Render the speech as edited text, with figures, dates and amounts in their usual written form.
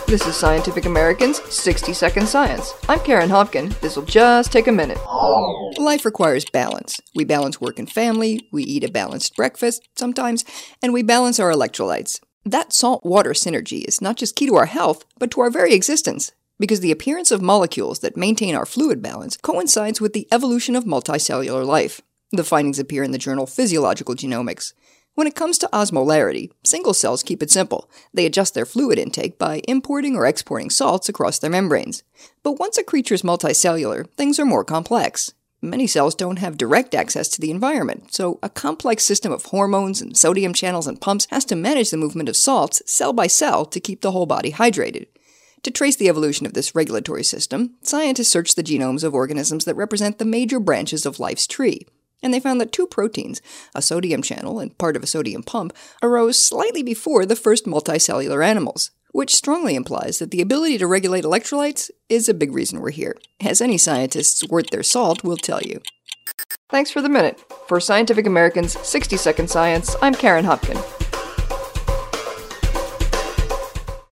This is Scientific American's 60-Second Science. I'm Karen Hopkin. This'll just take a minute. Life requires balance. We balance work and family, we eat a balanced breakfast sometimes, and we balance our electrolytes. That salt-water synergy is not just key to our health, but to our very existence, because the appearance of molecules that maintain our fluid balance coincides with the evolution of multicellular life. The findings appear in the journal Physiological Genomics. When it comes to osmolarity, single cells keep it simple. They adjust their fluid intake by importing or exporting salts across their membranes. But once a creature is multicellular, things are more complex. Many cells don't have direct access to the environment, so a complex system of hormones and sodium channels and pumps has to manage the movement of salts cell by cell to keep the whole body hydrated. To trace the evolution of this regulatory system, scientists searched the genomes of organisms that represent the major branches of life's tree. And they found that two proteins, a sodium channel and part of a sodium pump, arose slightly before the first multicellular animals, which strongly implies that the ability to regulate electrolytes is a big reason we're here, as any scientists worth their salt will tell you. Thanks for the minute. For Scientific American's 60-Second Science, I'm Karen Hopkin.